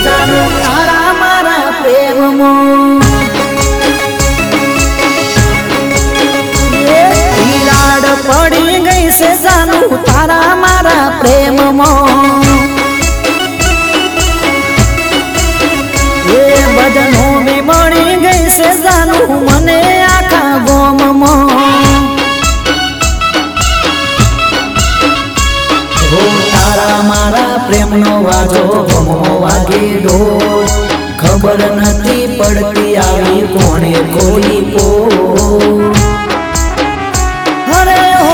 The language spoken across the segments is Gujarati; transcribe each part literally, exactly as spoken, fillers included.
જાનું તારા મારા પ્રેમમાં તિરાડ પડી ગઈ છે જાનું તારા મારા પ્રેમમાં એ બદનો બી મળી ગઈ છે જાનું મને આખા ગોમમાં તારા મારા પ્રેમનો વાજો ગમો વાગે ઢોલ ખબર નથી પડતી આવી કોણે કોઈ પો હરે હો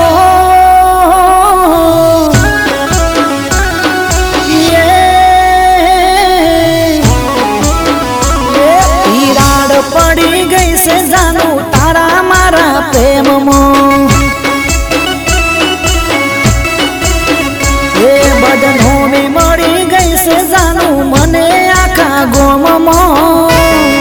તિરાડ પડી ગઈ છે જાનું તારા મારા પ્રેમમાં એ બદનો બી મળી ગઈ છે જાનું મને આખા ગોમમાં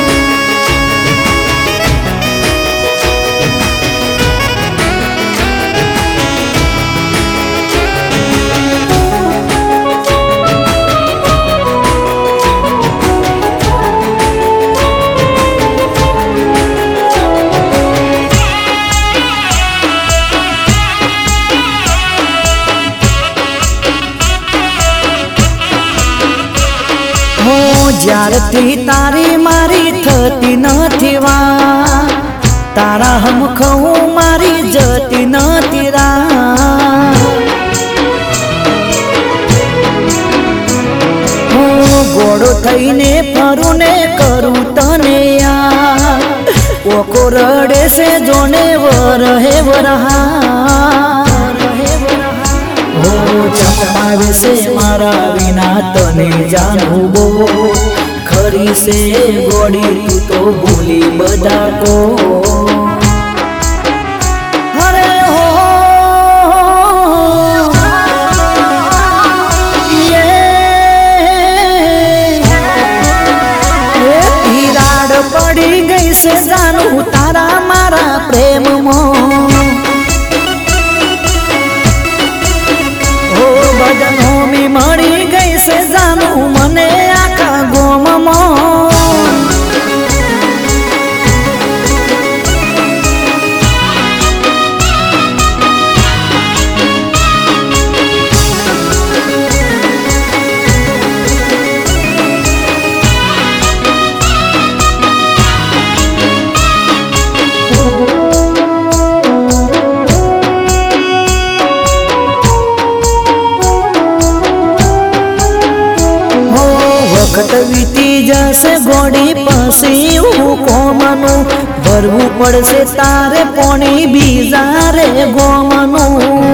જ્યારથી તારી મારી થતી નથી વા તારા હમખું મારી જતી નથી રા હું ગોળો થઈને ફરું ને કરું તને યાર ઓકો રડે છે જોને વરહે વરહા હો ચંપાવે છે મારા વિના તને જાણું બો ખરી છે ગોળી તું તો ભૂલી બધા કો હરે હો તિરાડ પડી ગઈ છે જાનું તારા મારા પ્રેમમાં બદનો બી મળી ગઈ છે જાનું મને આખા ગોમમાં વખત વીતી જશે ગોળી પછી કોમનું ભરવું પડશે તારે પોણી બીજા રે ગોમનું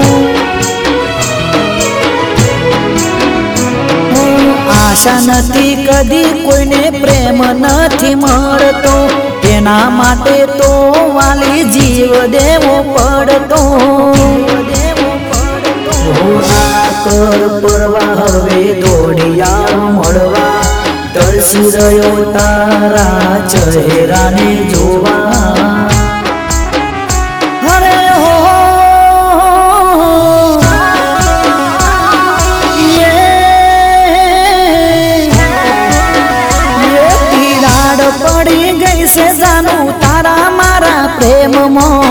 આશા નથી કદી કોઈને પ્રેમ નથી મળતો એના માટે તો વાલી જીવ દેવો પડતો કર પરવા હવે દોડિયા મળવા તરસી રહ્યો તારા ચહેરાને જોવા હરે હો તિરાડ પડી ગઈ છે જાનું તારા મારા પ્રેમમાં